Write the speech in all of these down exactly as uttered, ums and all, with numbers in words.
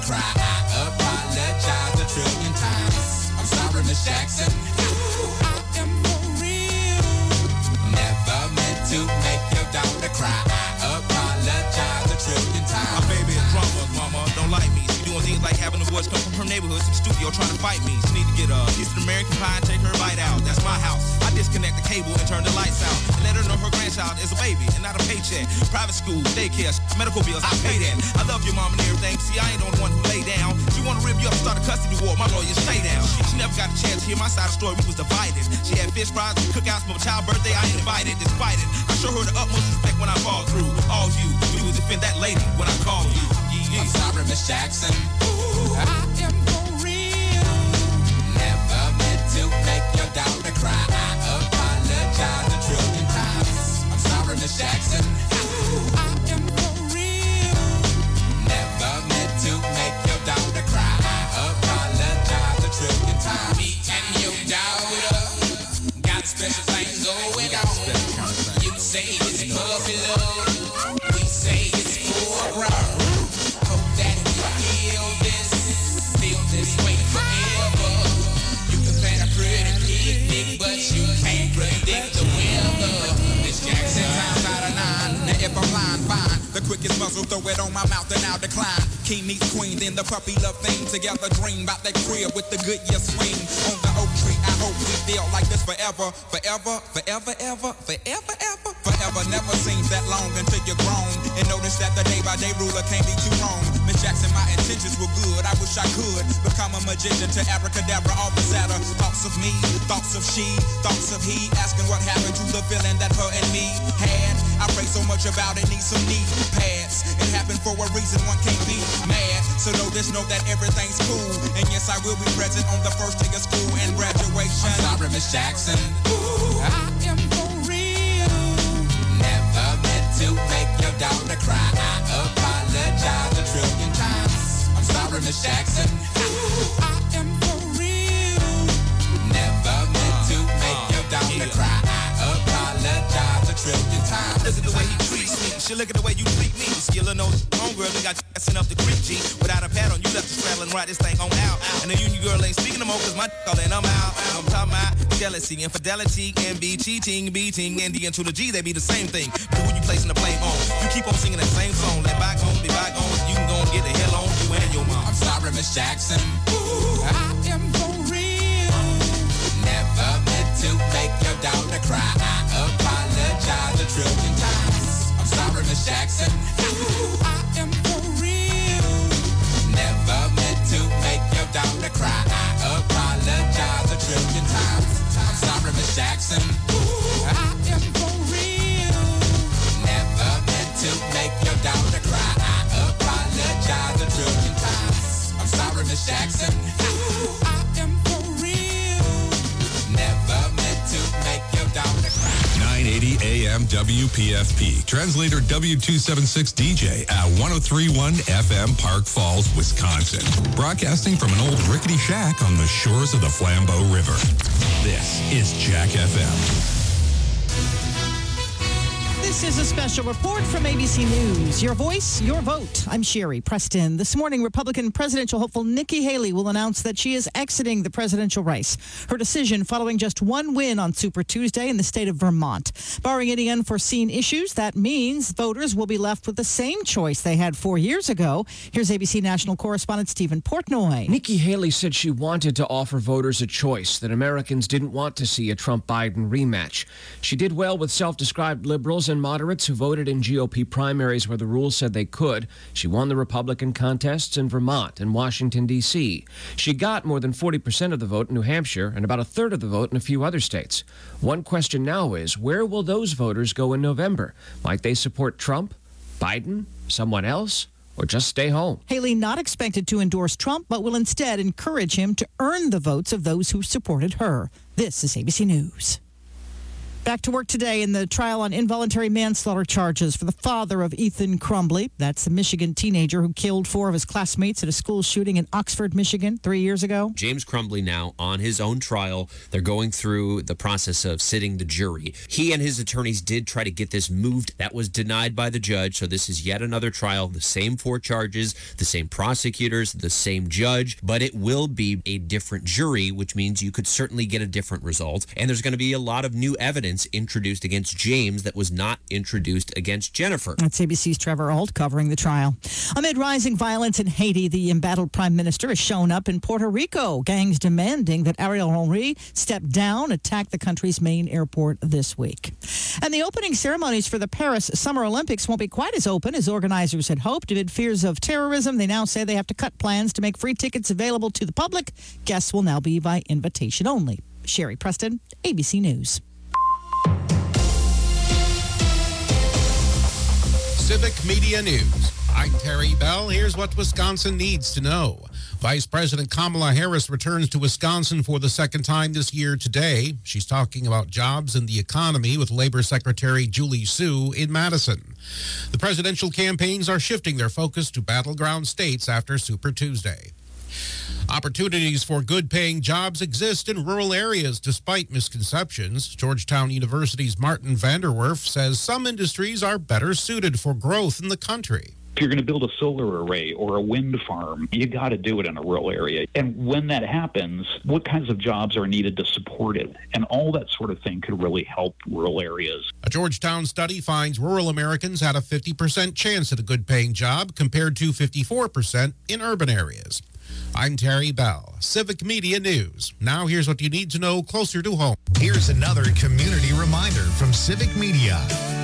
cry. I apologize a trillion times. I'm sorry, Miss Jackson. I am for real. Never meant to make your daughter cry. I apologize a trillion times. My baby is drama, mama. Don't like me. She doing things like having the boys come from her neighborhood to the studio trying to fight me. She need to get a piece of American pie and take her bite out. That's my house. I disconnect the cable and turn the lights out. And let her know her grandchild is a baby and not a paycheck. Private school, daycare, medical bills, I pay that. I love your mom and everything. See, I ain't the only one who lay down. She wanna rip you up, start a custody war. My lawyer stay down. She, she never got a chance to hear my side of the story. We was divided. She had fish fries and cookouts for my child's birthday. I ain't invited, despite it. I show her the utmost respect when I fall through. All you, you would defend that lady when I call you. Yeah, yeah. I'm sorry, Miss Jackson. Ooh, I am for real. Never meant to make your daughter cry. I apologize a trillion times. I'm sorry, Miss Jackson. Ooh, I am for real. Never meant to make your daughter cry. I apologize a trillion times. Me and your daughter got special things going on. You say it's puppy love. We say it's foreground. Hope that you feel this, feel this way forever. You can plan a pretty picnic, but you can't predict the weather. Miss Jackson, times out of nine. Now if I'm lying, fine. The quickest muzzle, throw it on my mouth and I'll decline. King meets queen, then the puppy love thing. Together dream about that crib with the good year swing. On the oak tree, I hope we feel like this forever. Forever, forever, ever, forever, ever. Forever never seems that long until you're grown. And notice that the day by day ruler can't be too wrong. Miss Jackson, my intentions were good. I wish I could become a magician to abracadabra, all the sadder. Thoughts of me, thoughts of she, thoughts of he. Asking what happened to the feeling that her and me had. I pray so much about it, need some knee pads. It happened for a reason, one can't be mad. So know this, know that everything's cool. And yes, I will be present on the first day of school and graduation. I'm sorry, Miss Jackson. Ooh, I am for real. Never meant to make your daughter cry. I apologize a trillion times. I'm sorry, Miss Jackson. Ooh, I am for real. Never meant to make your daughter cry. I apologize a trillion times. Look at the way he treats me. She look at the way you treat me. Skillin' no homegirl, we got sent up the creek, G. Without a pad on, you left the straddle and ride this thing on out. And the union girl ain't speaking no more, cause my all in, I'm out. I'm talking about jealousy, infidelity, envy, cheating, beating, and D into the G, they be the same thing. But who you placing the blame on? You keep on singing that same song. Let bygones be bygones. You can go and get the hell on you and your mom. I'm sorry, Miss Jackson. Ooh, I am for real. Never meant to make your daughter cry. I apologize a trillion times. I'm sorry, Miss Jackson. Ooh, I am for real. Never meant to make your daughter cry. I apologize a trillion times. I'm sorry, Miss Jackson. Ooh, I am for real. Never meant to make your daughter cry. I apologize a trillion times. I'm sorry, Miss Jackson. Ooh, I am for real. Never meant to make your daughter cry. nine eighty A M W P F P. Translator W two seventy-six D J at one oh three point one F M Park Falls, Wisconsin. Broadcasting from an old rickety shack on the shores of the Flambeau River. This is Jack F M. This is a special report from A B C News. Your voice, your vote. I'm Sherry Preston. This morning, Republican presidential hopeful Nikki Haley will announce that she is exiting the presidential race. Her decision following just one win on Super Tuesday in the state of Vermont. Barring any unforeseen issues, that means voters will be left with the same choice they had four years ago. Here's A B C national correspondent Stephen Portnoy. Nikki Haley said she wanted to offer voters a choice, that Americans didn't want to see a Trump-Biden rematch. She did well with self-described liberals and moderates who voted in G O P primaries where the rules said they could. She won the Republican contests in Vermont and Washington, D C She got more than forty percent of the vote in New Hampshire and about a third of the vote in a few other states. One question now is, where will those voters go in November? Might they support Trump, Biden, someone else, or just stay home? Haley not expected to endorse Trump, but will instead encourage him to earn the votes of those who supported her. This is A B C News. Back to work today in the trial on involuntary manslaughter charges for the father of Ethan Crumbley. That's the Michigan teenager who killed four of his classmates at a school shooting in Oxford, Michigan, three years ago. James Crumbley now on his own trial. They're going through the process of sitting the jury. He and his attorneys did try to get this moved. That was denied by the judge. So this is yet another trial. The same four charges, the same prosecutors, the same judge, but it will be a different jury, which means you could certainly get a different result. And there's going to be a lot of new evidence introduced against James that was not introduced against Jennifer. That's A B C's Trevor Ault covering the trial. Amid rising violence in Haiti, the embattled prime minister has shown up in Puerto Rico. Gangs demanding that Ariel Henry step down, attack the country's main airport this week. And the opening ceremonies for the Paris Summer Olympics won't be quite as open as organizers had hoped. Amid fears of terrorism, they now say they have to cut plans to make free tickets available to the public. Guests will now be by invitation only. Sherry Preston, A B C News. Civic Media News. I'm Terry Bell. Here's what Wisconsin needs to know. Vice President Kamala Harris returns to Wisconsin for the second time this year today. She's talking about jobs and the economy with Labor Secretary Julie Su in Madison. The presidential campaigns are shifting their focus to battleground states after Super Tuesday. Opportunities for good-paying jobs exist in rural areas despite misconceptions. Georgetown University's Martin Vanderwerf says some industries are better suited for growth in the country. If you're going to build a solar array or a wind farm, you got to do it in a rural area. And when that happens, what kinds of jobs are needed to support it? And all that sort of thing could really help rural areas. A Georgetown study finds rural Americans had a fifty percent chance at a good-paying job compared to fifty-four percent in urban areas. I'm Terry Bell, Civic Media News. Now here's what you need to know closer to home. Here's another community reminder from Civic Media.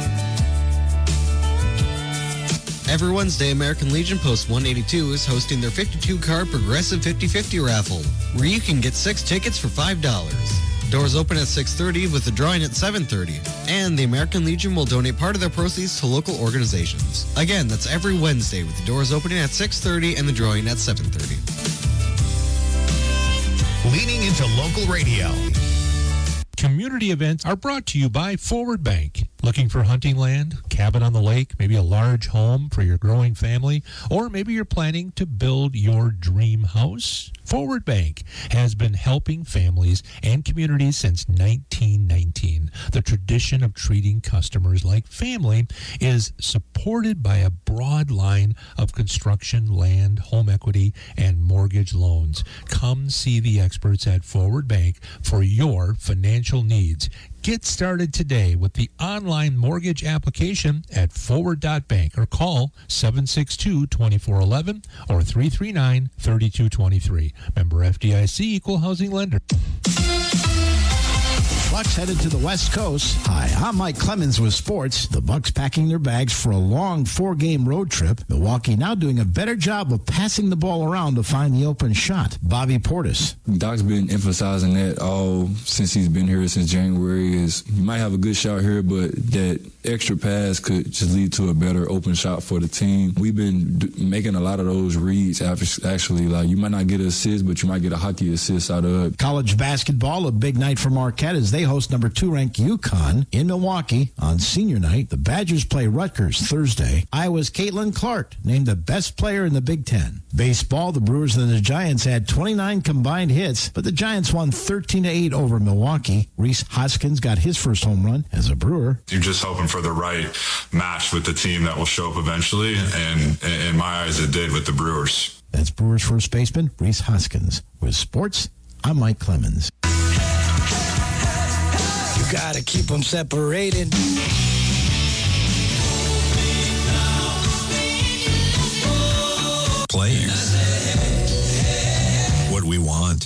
Every Wednesday, American Legion Post one eighty-two is hosting their fifty-two card Progressive fifty fifty raffle, where you can get six tickets for five dollars. Doors open at six thirty with the drawing at seven thirty. And the American Legion will donate part of their proceeds to local organizations. Again, that's every Wednesday with the doors opening at six thirty and the drawing at seven thirty. Leaning into local radio. Community events are brought to you by Forward Bank. Looking for hunting land, cabin on the lake, maybe a large home for your growing family, or maybe you're planning to build your dream house? Forward Bank has been helping families and communities since nineteen nineteen. The tradition of treating customers like family is supported by a broad line of construction, land, home equity, and mortgage loans. Come see the experts at Forward Bank for your financial needs. Get started today with the online mortgage application at forward dot bank or call seven six two, two four one one or three three nine, three two two three. Member F D I C, Equal Housing Lender. Bucks headed to the West Coast. Hi, I'm Mike Clemens with sports. The Bucks packing their bags for a long four-game road trip. Milwaukee now doing a better job of passing the ball around to find the open shot. Bobby Portis. Doc's been emphasizing that all since he's been here since January is you might have a good shot here, but that extra pass could just lead to a better open shot for the team. We've been d- making a lot of those reads after actually. Like you might not get an assist, but you might get a hockey assist out of it. College basketball, a big night for Marquette as they host number two ranked UConn in Milwaukee on senior night. The Badgers play Rutgers Thursday. Iowa's Caitlin Clark named the best player in the Big Ten. Baseball, the Brewers and the Giants had twenty-nine combined hits, but the Giants won thirteen to eight over Milwaukee. Reese Hoskins got his first home run as a Brewer. You're just hoping for the right match with the team that will show up eventually, and in my eyes it did with the Brewers. That's Brewers first baseman Reese Hoskins. With sports, I'm Mike Clemens. You gotta keep them separated. Playing what we want.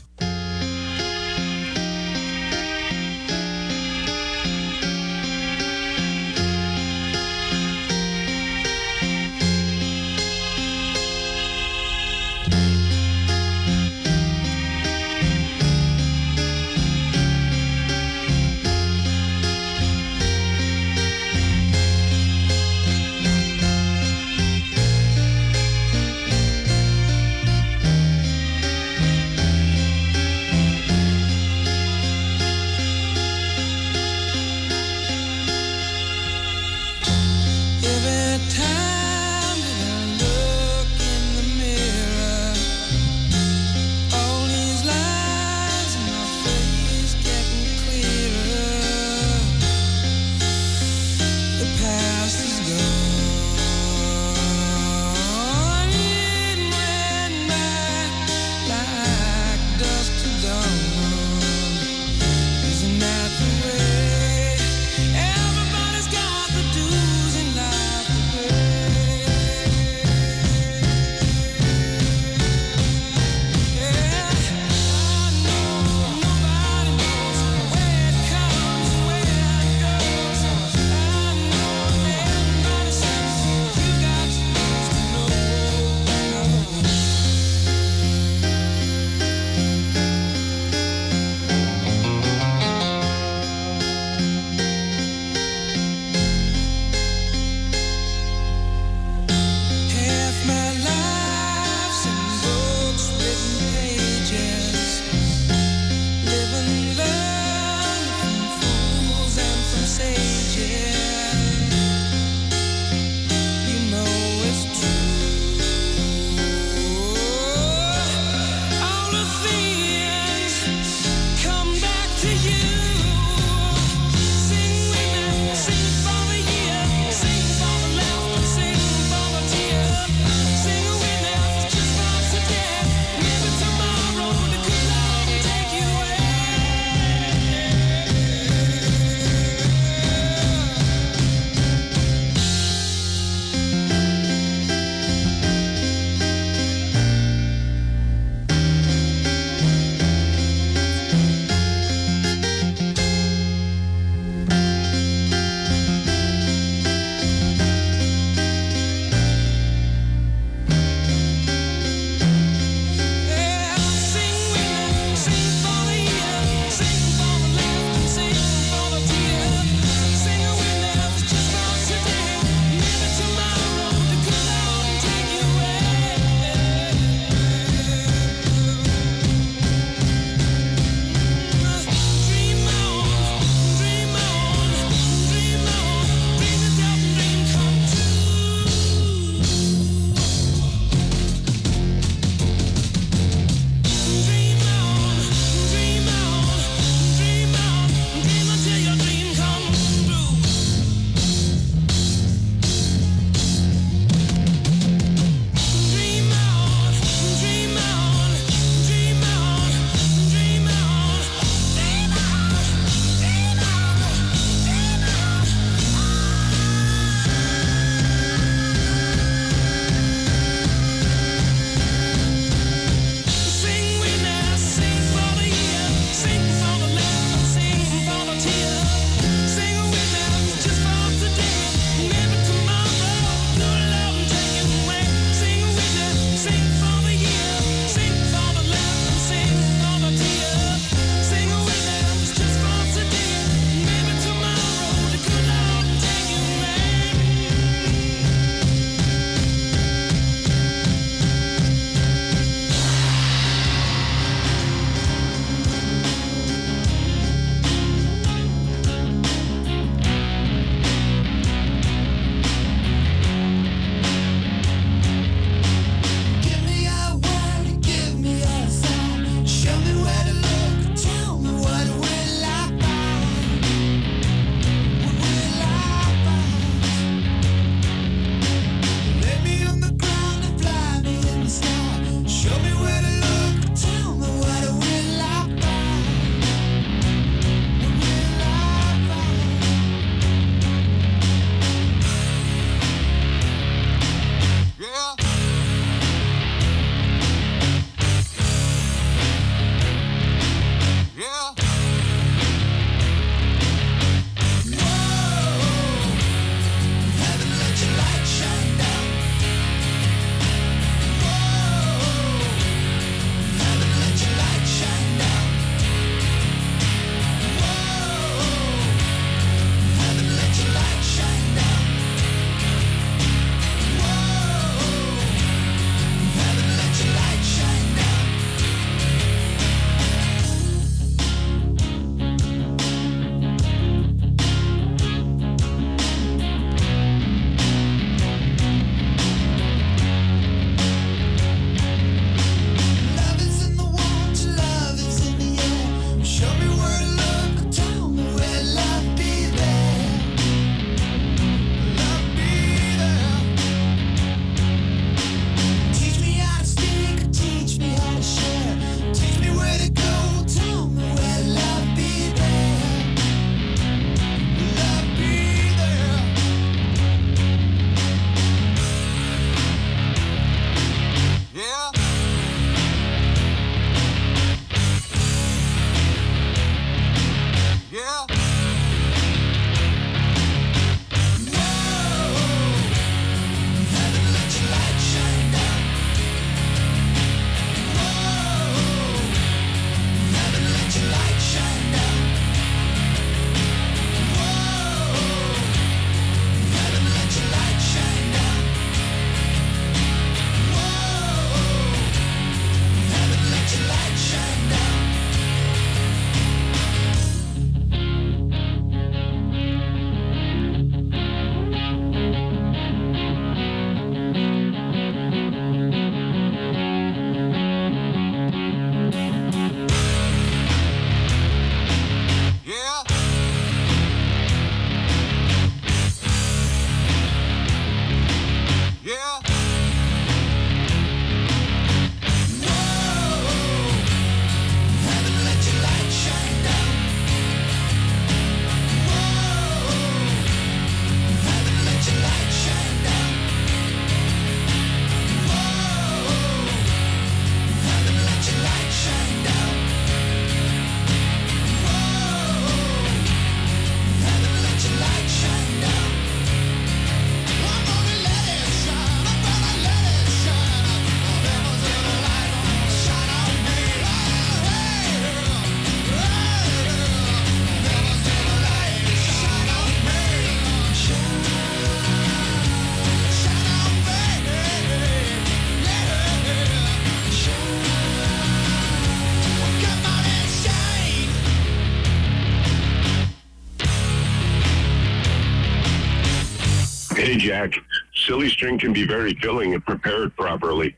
Jack. Silly string can be very filling if prepared properly.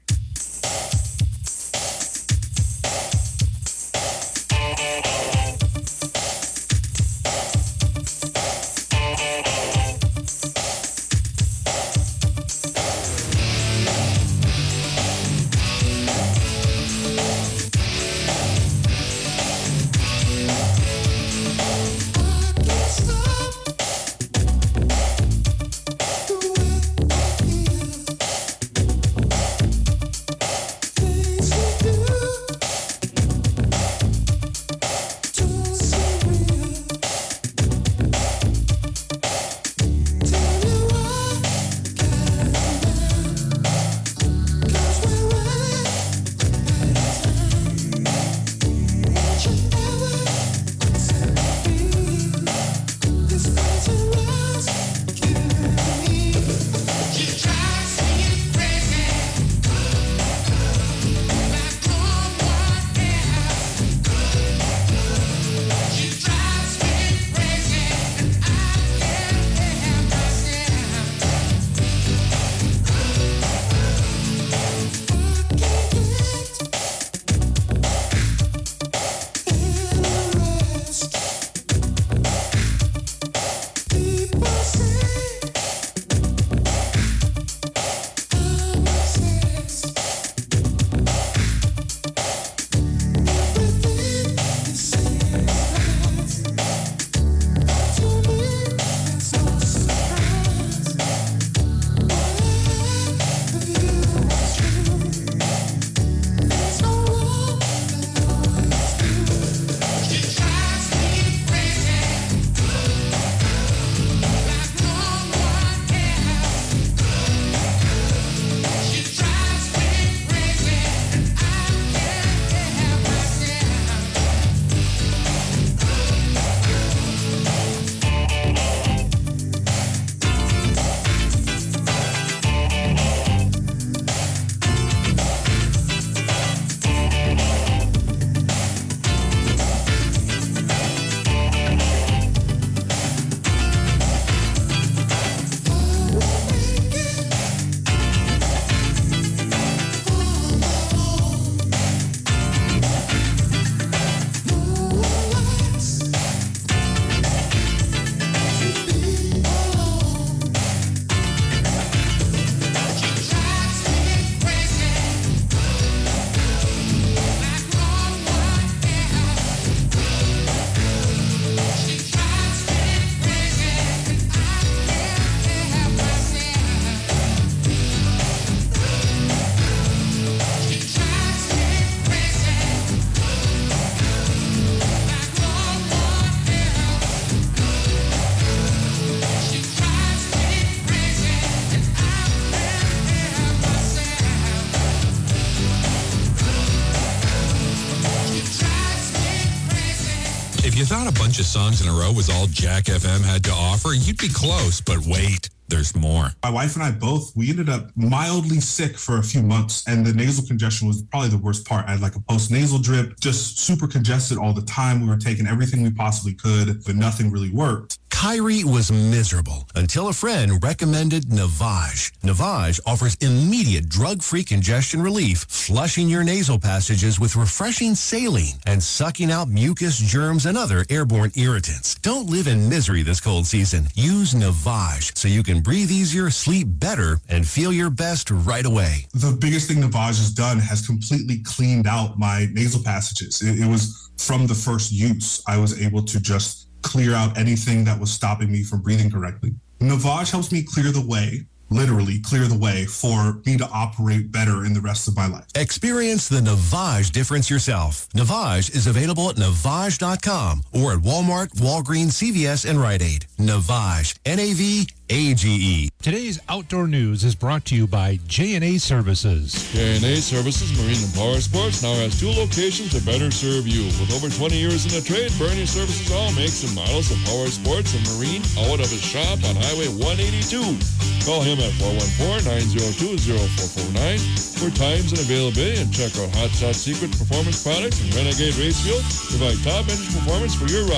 If you thought a bunch of songs in a row was all Jack F M had to offer, you'd be close, but wait. There's more. My wife and I both, we ended up mildly sick for a few months, and the nasal congestion was probably the worst part. I had like a post-nasal drip, just super congested all the time. We were taking everything we possibly could, but nothing really worked. Kyrie was miserable until a friend recommended Navage. Navage offers immediate drug-free congestion relief, flushing your nasal passages with refreshing saline and sucking out mucus, germs, and other airborne irritants. Don't live in misery this cold season. Use Navage so you can breathe easier, sleep better, and feel your best right away. The biggest thing Navage has done has completely cleaned out my nasal passages. It, it was from the first use. I was able to just clear out anything that was stopping me from breathing correctly. Navage helps me clear the way, literally clear the way for me to operate better in the rest of my life. Experience the Navage difference yourself. Navage is available at Navage dot com or at Walmart, Walgreens, C V S, and Rite Aid. Navage, N A V A G E. Today's outdoor news is brought to you by J and A Services. J and A Services Marine and Power Sports now has two locations to better serve you. With over twenty years in the trade, Bernie Services all makes and models of power sports and marine out of his shop on Highway one eighty-two. Call him at four one four, nine zero two, zero four four nine for times and availability, and check out Hot Shot Secret Performance Products and Renegade Race Fuel. Provide top engine performance for your ride.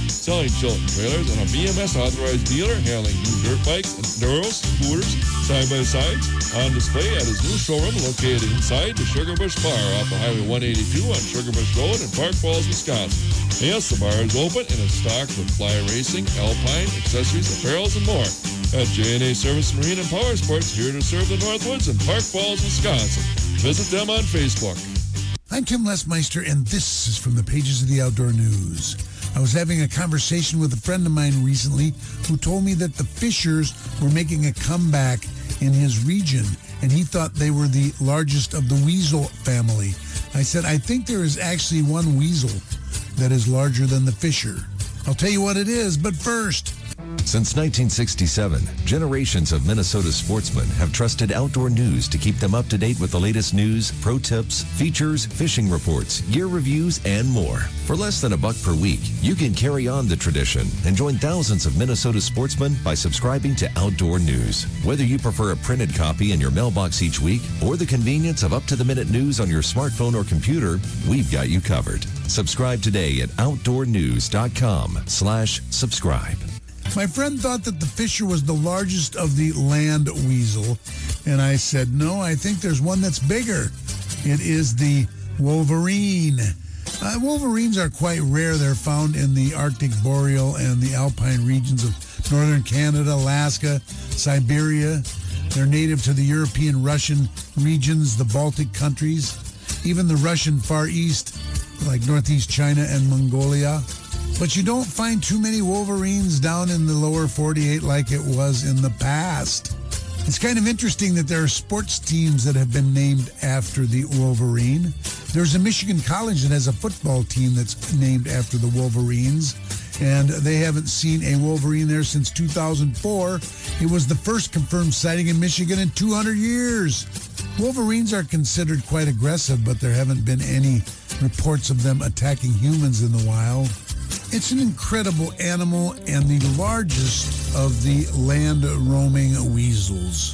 selling Chilton trailers, and a B M S authorized dealer handling new dirt bikes, enduros, scooters, side-by-sides on display at his new showroom located inside the Sugar Bush Bar off of Highway one eighty-two on Sugar Bush Road in Park Falls, Wisconsin. Yes, the bar is open and is stocked with fly racing, alpine, accessories, apparels, and more. At J and A Service Marine and Power Sports, here to serve the Northwoods in Park Falls, Wisconsin. Visit them on Facebook. I'm Tim Lesmeister, and this is from the pages of the Outdoor News. I was having a conversation with a friend of mine recently who told me that the Fishers were making a comeback in his region, and he thought they were the largest of the weasel family. I said, I think there is actually one weasel that is larger than the Fisher. I'll tell you what it is, but first... Since nineteen sixty-seven, generations of Minnesota sportsmen have trusted Outdoor News to keep them up to date with the latest news, pro tips, features, fishing reports, gear reviews, and more. For less than a buck per week, you can carry on the tradition and join thousands of Minnesota sportsmen by subscribing to Outdoor News. Whether you prefer a printed copy in your mailbox each week or the convenience of up-to-the-minute news on your smartphone or computer, we've got you covered. Subscribe today at outdoornews.com slash subscribe. My friend thought that the Fisher was the largest of the land weasel, and I said, no, I think there's one that's bigger. It is the wolverine. Uh, wolverines are quite rare. They're found in the Arctic, boreal, and the alpine regions of northern Canada, Alaska, Siberia. They're native to the European, Russian regions, the Baltic countries, even the Russian Far East, like northeast China and Mongolia. But you don't find too many wolverines down in the lower forty-eight like it was in the past. It's kind of interesting that there are sports teams that have been named after the wolverine. There's a Michigan college that has a football team that's named after the Wolverines, and they haven't seen a wolverine there since two thousand four. It was the first confirmed sighting in Michigan in two hundred years. Wolverines are considered quite aggressive, but there haven't been any reports of them attacking humans in the wild. It's an incredible animal and the largest of the land-roaming weasels.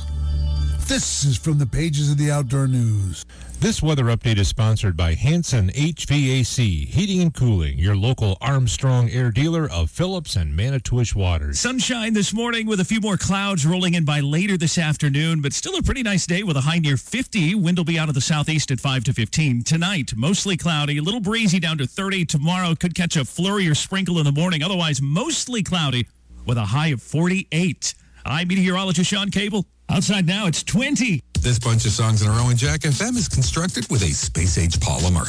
This is from the pages of the Outdoor News. This weather update is sponsored by Hanson H V A C, Heating and Cooling, your local Armstrong Air dealer of Phillips and Manitowish waters. Sunshine this morning with a few more clouds rolling in by later this afternoon, but still a pretty nice day with a high near fifty. Wind will be out of the southeast at five to fifteen. Tonight, mostly cloudy, a little breezy down to thirty. Tomorrow could catch a flurry or sprinkle in the morning. Otherwise, mostly cloudy with a high of forty-eight. I'm meteorologist Sean Cable. Outside now, it's twenty. This bunch of songs in a row in Jack F M is constructed with a space-age polymer.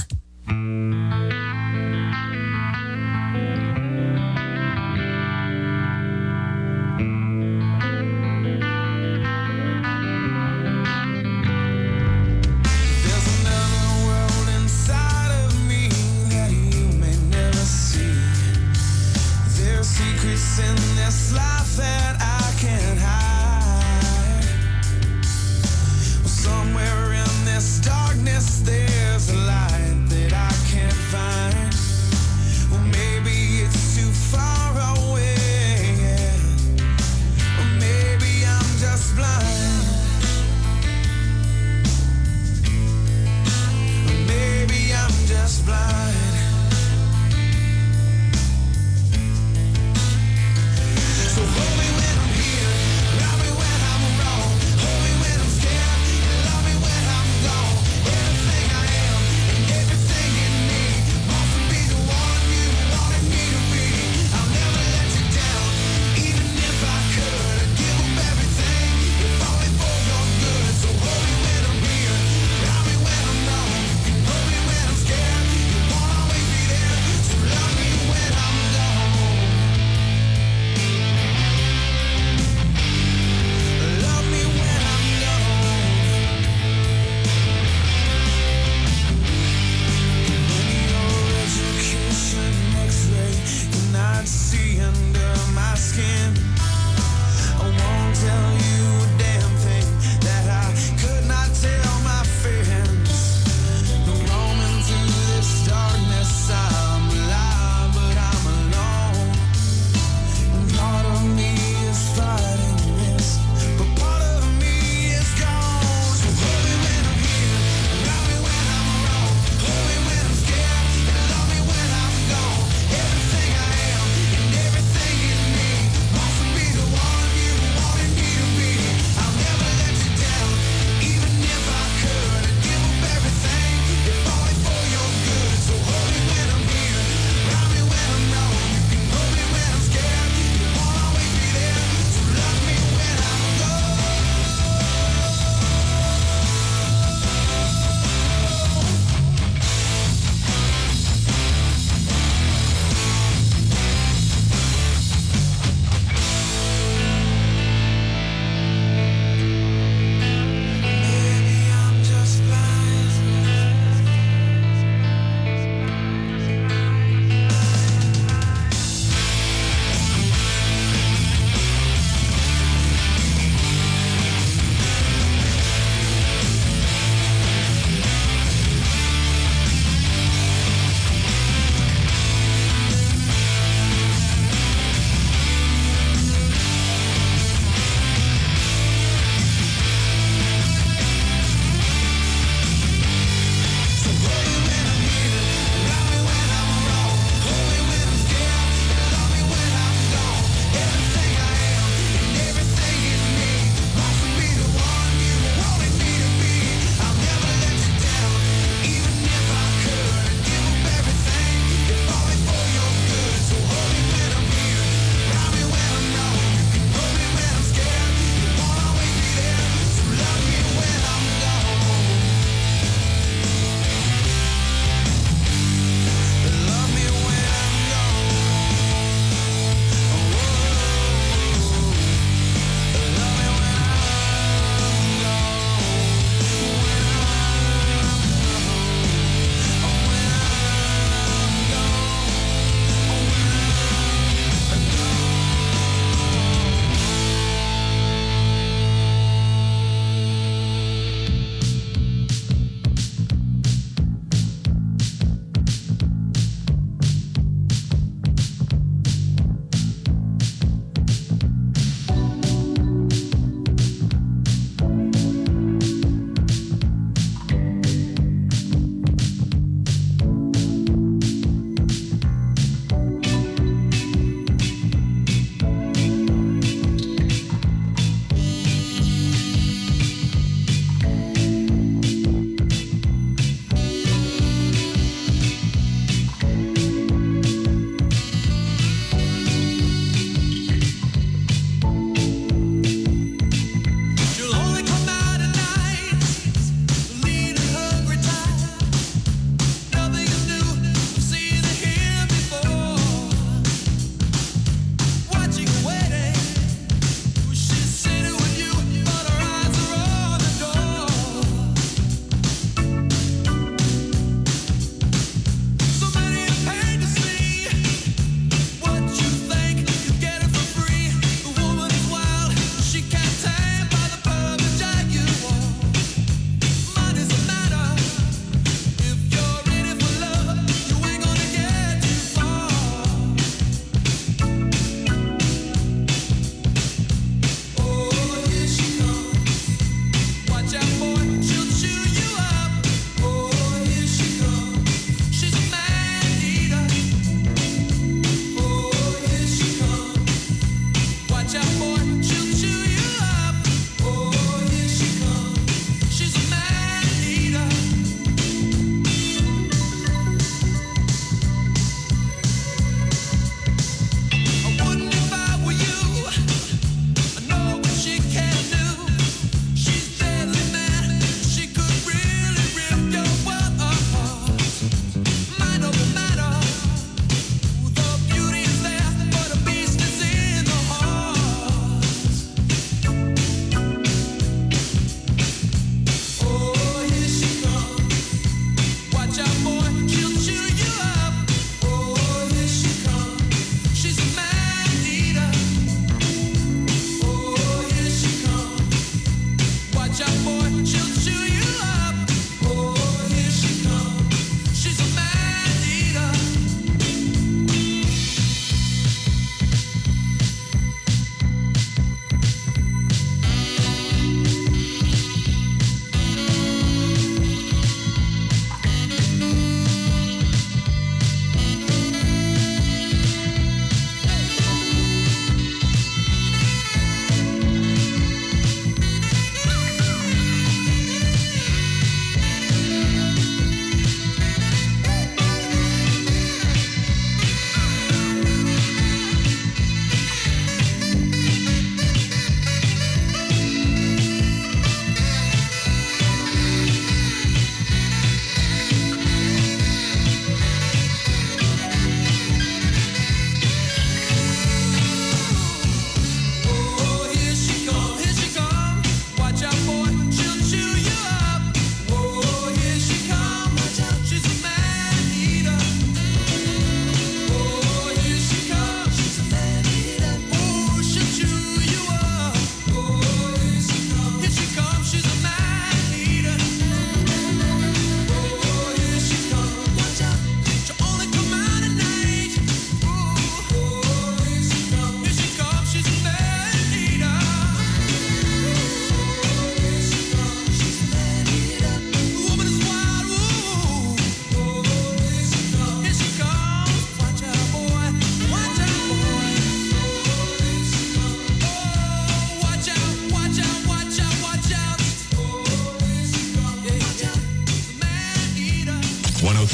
There's another world inside of me that you may never see. There's secrets in this life that I can't hide. Somewhere in this darkness, there's a light there.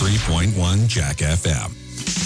three point one Jack F M.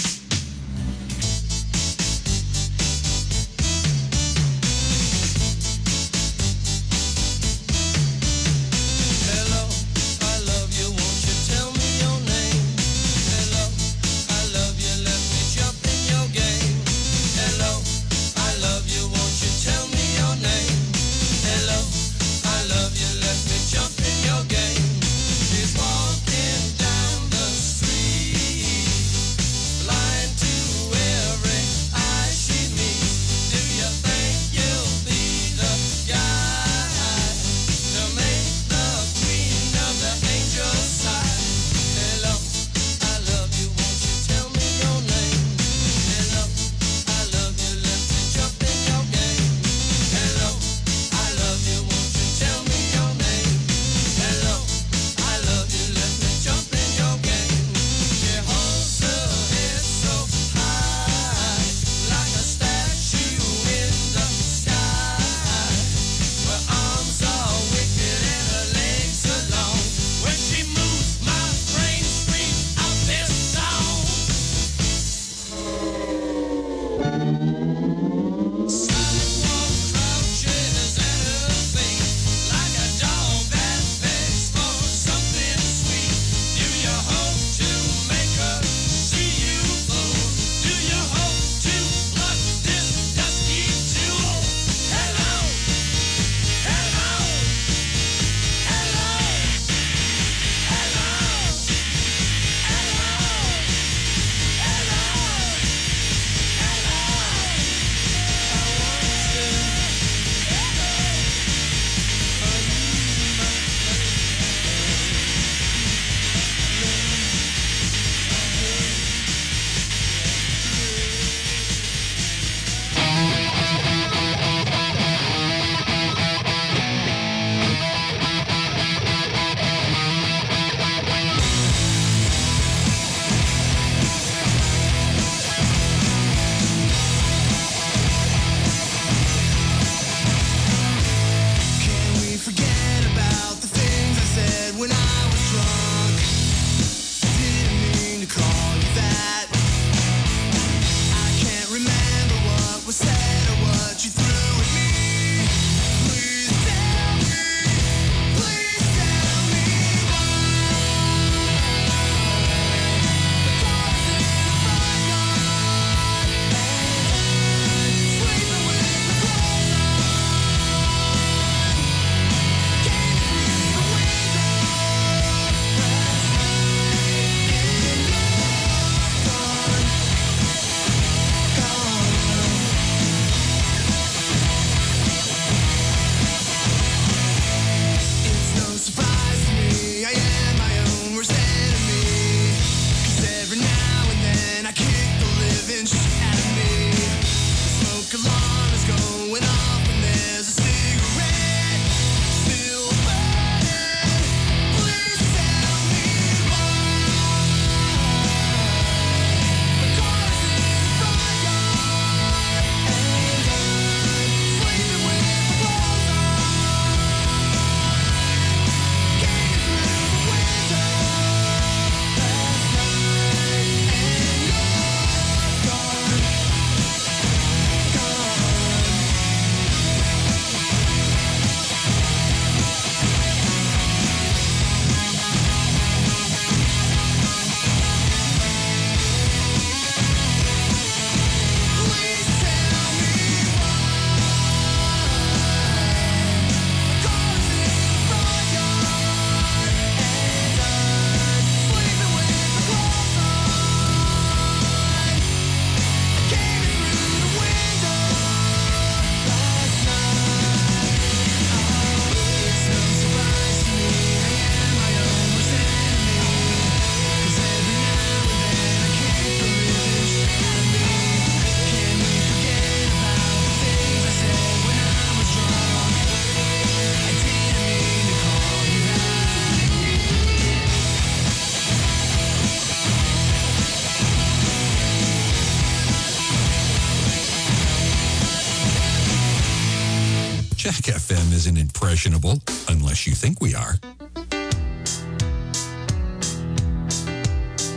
Jack F M isn't impressionable unless you think we are.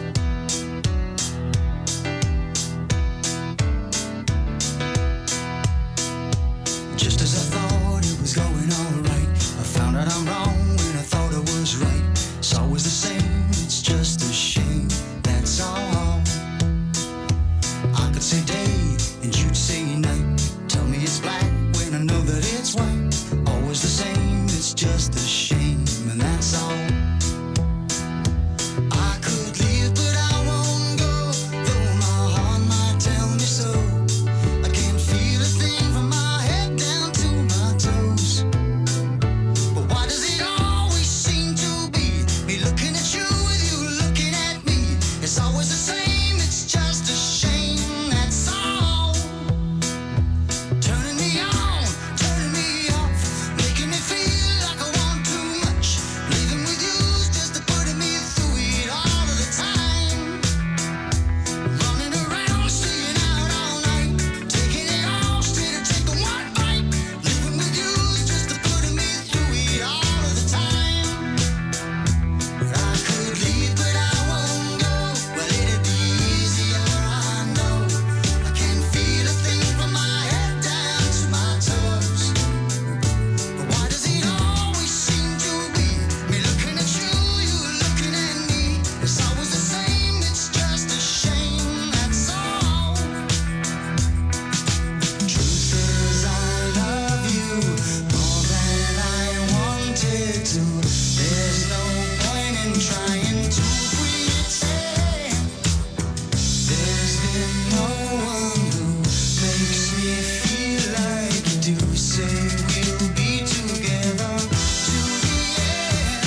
wanted to. There's no point in trying to pretend. There's been no one who makes me feel like you do. Say we'll be together to the end.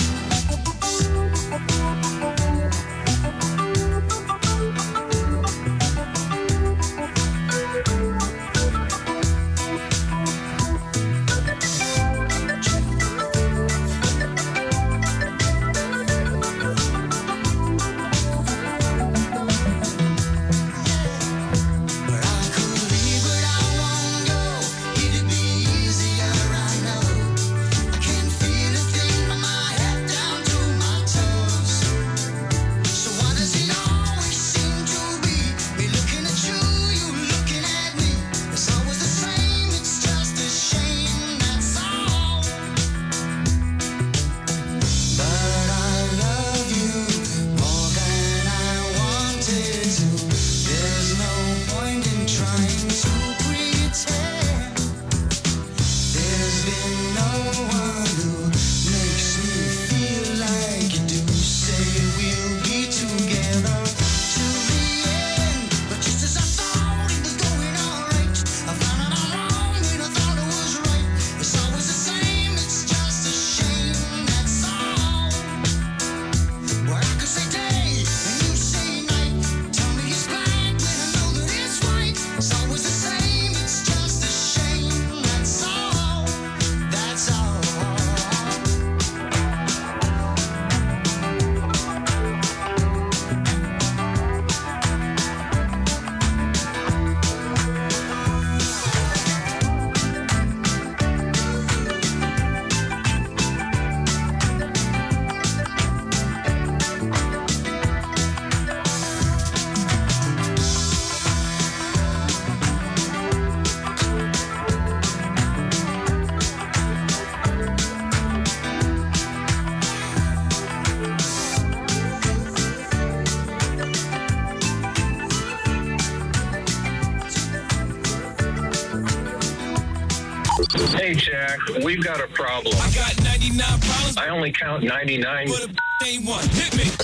Hey, Jack, we've got a problem. I got ninety-nine problems. I only count ninety-nine. But a ain't one. Hit me.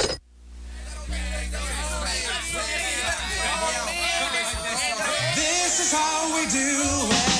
This is how we do it.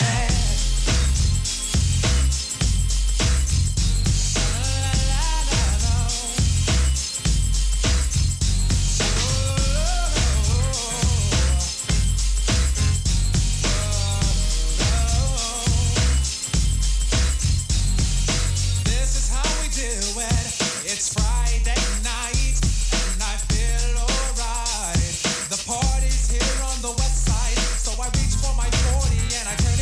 This is how we do it. It's Friday night, and I feel alright. The party's here on the west side, so I reach for my forty and I turn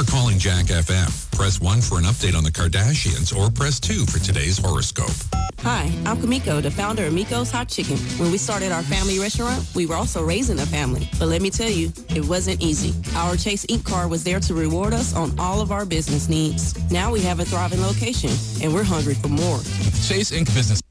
for calling Jack F M. Press one for an update on the Kardashians or press two for today's horoscope. Hi, I'm Kamiko, the founder of Miko's Hot Chicken. When we started our family restaurant, we were also raising a family. But let me tell you, it wasn't easy. Our Chase Incorporated card was there to reward us on all of our business needs. Now we have a thriving location, and we're hungry for more. Chase Incorporated Business.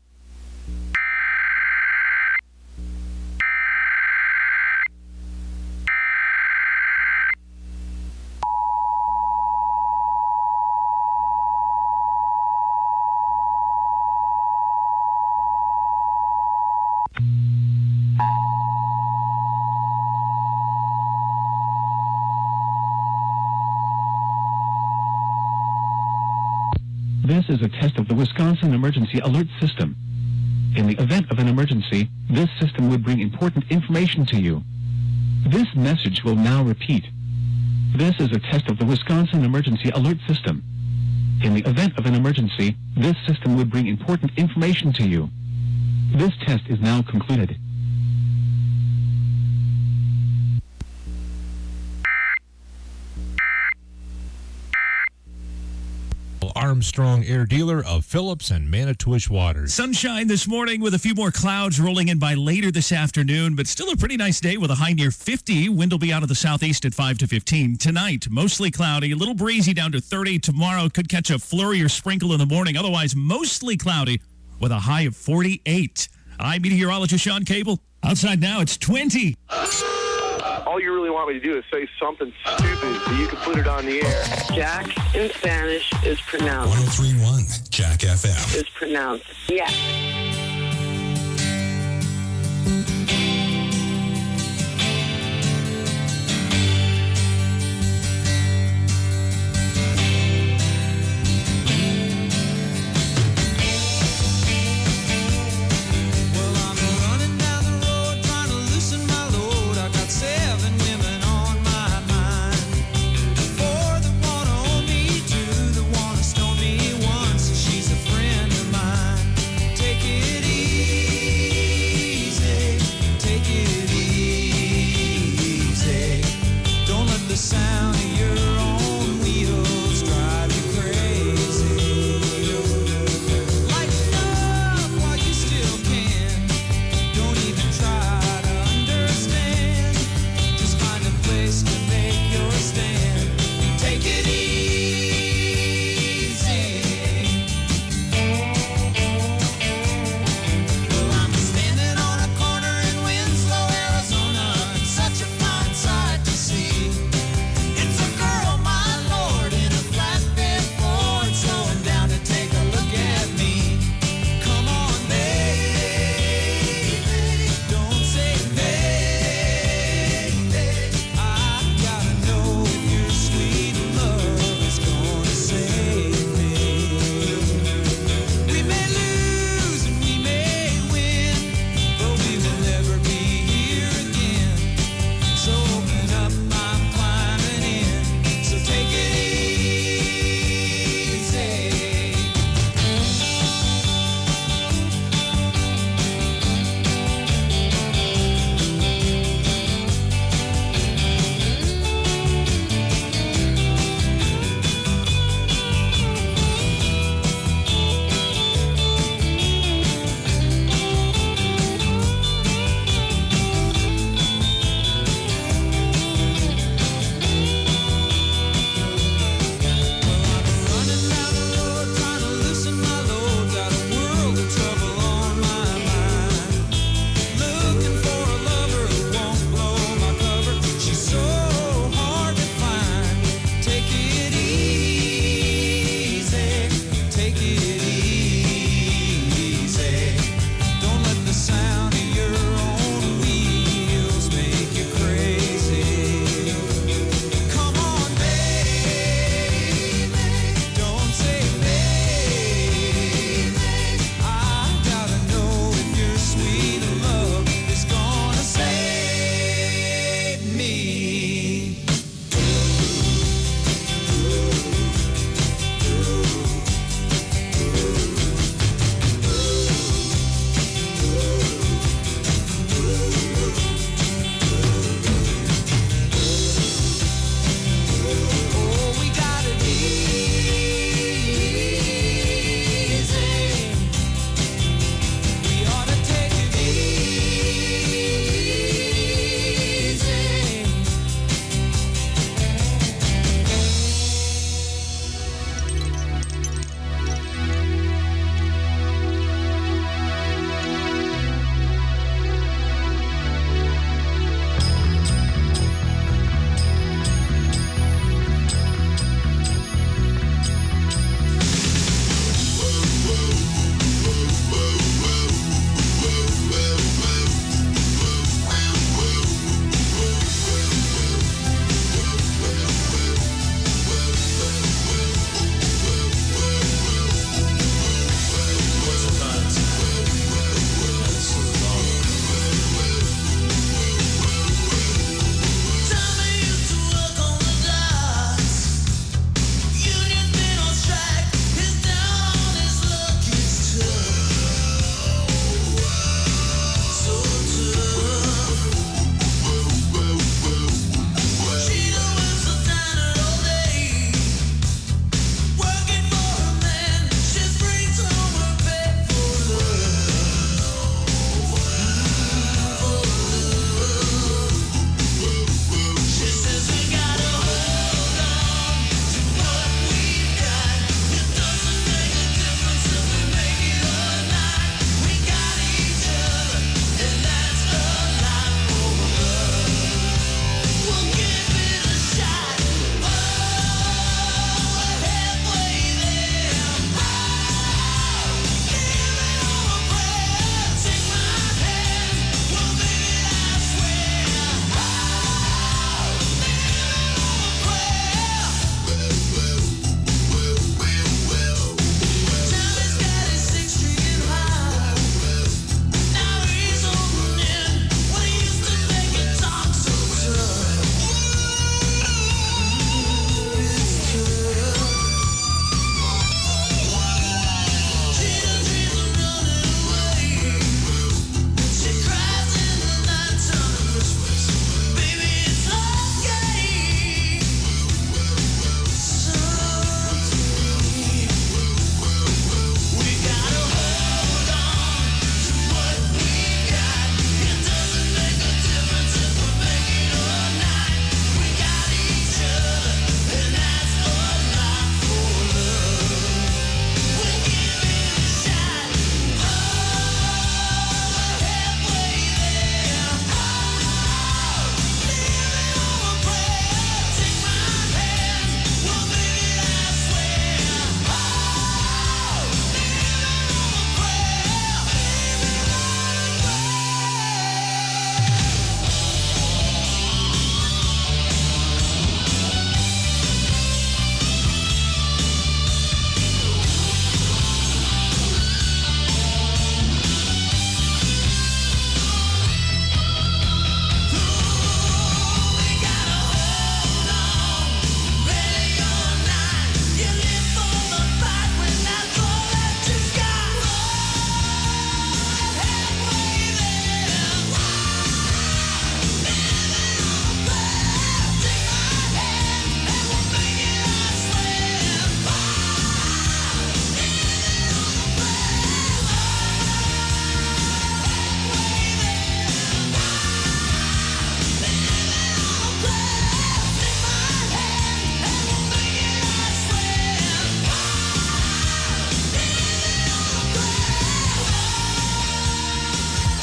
This is a test of the Wisconsin Emergency Alert System. In the event of an emergency, this system would bring important information to you. This message will now repeat. This is a test of the Wisconsin Emergency Alert System. In the event of an emergency, this system would bring important information to you. This test is now concluded. Armstrong Air Dealer of Phillips and Manitowish Waters. Sunshine this morning with a few more clouds rolling in by later this afternoon, but still a pretty nice day with a high near fifty. Wind will be out of the southeast at five to fifteen. Tonight, mostly cloudy, a little breezy down to thirty. Tomorrow could catch a flurry or sprinkle in the morning. Otherwise, mostly cloudy with a high of forty-eight. I'm meteorologist Sean Cable. Outside now, it's twenty. All you really want me to do is say something stupid so you can put it on the air. Jack in Spanish is pronounced. one oh three point one Jack F M. Is pronounced. Yes. Take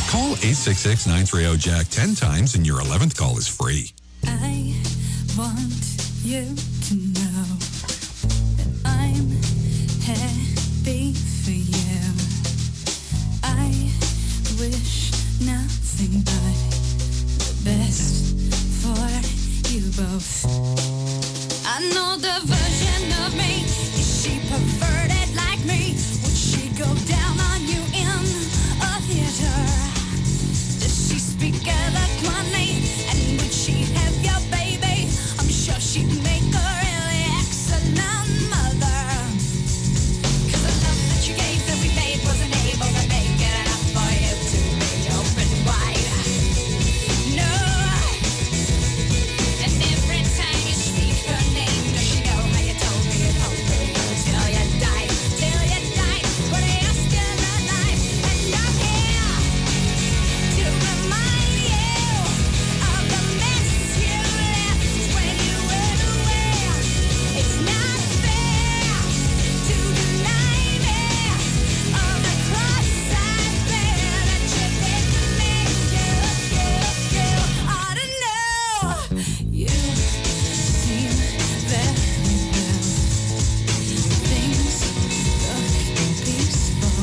Call eight six six, nine three zero, Jack ten times and your eleventh call is free. I want you to know that I'm happy for you. I wish nothing but the best for you both. I know the version of me. Is she perverted like me? Would she go down on you in a theater? Does she speak eloquently? And would she have your baby? I'm sure she'd make a really excellent mother. 'Cause the love that you gave that we made wasn't able to make it enough for you to be open wide. No. And every time you speak her name, does she know how you told me you'd hold me until you died? Till you died, but you're still alive. And I'm here to remind you of the mess you left when you went away. It's not fair to deny me of the cross I bear that you did to me. You, you, you ought to know. You seem very well. Things look peaceful.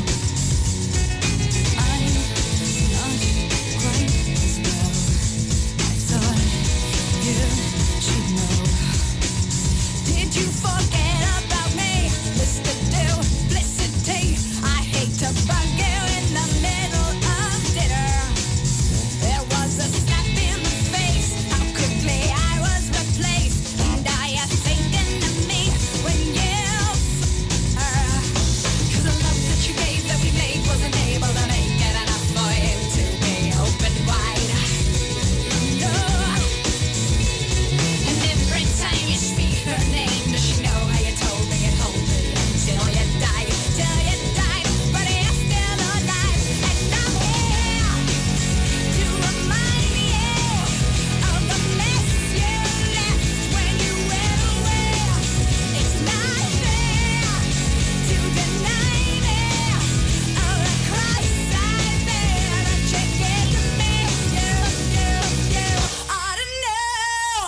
I'm not quite as well. I thought you should know. Did you forget about me, Mister Duplicity? I hate to bug you in the middle of dinner. There was a slap in the face, how quickly I was replaced. And are you thinking of me when you f***er? 'Cause the love that you gave that we made wasn't able to make it enough for you to be open wide. No. And every time you speak her name, does she know how you told me you'd hold me until you died? Till you died, but you're still alive. And I'm here to remind you of the mess you left when you went away. It's not fair to deny me of the cross I bear that you gave to me. You, you, you ought to know.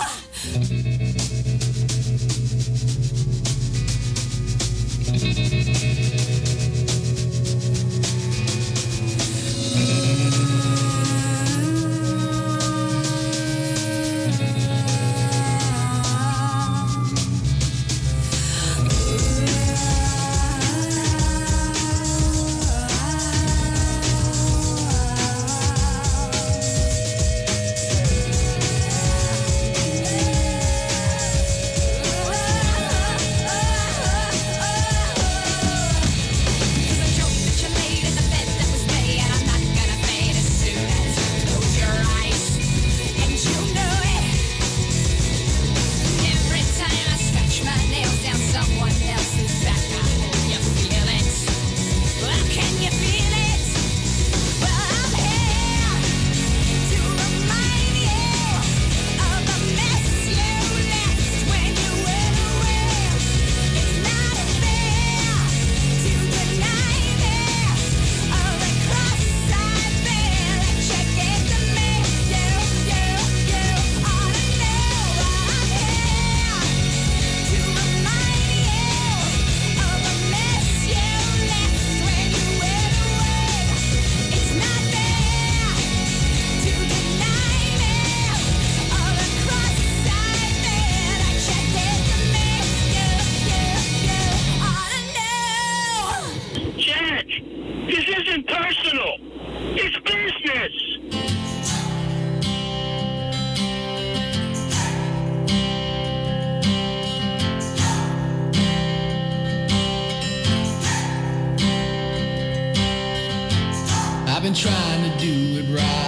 Jack, this isn't personal. It's business. I've been trying to do it right.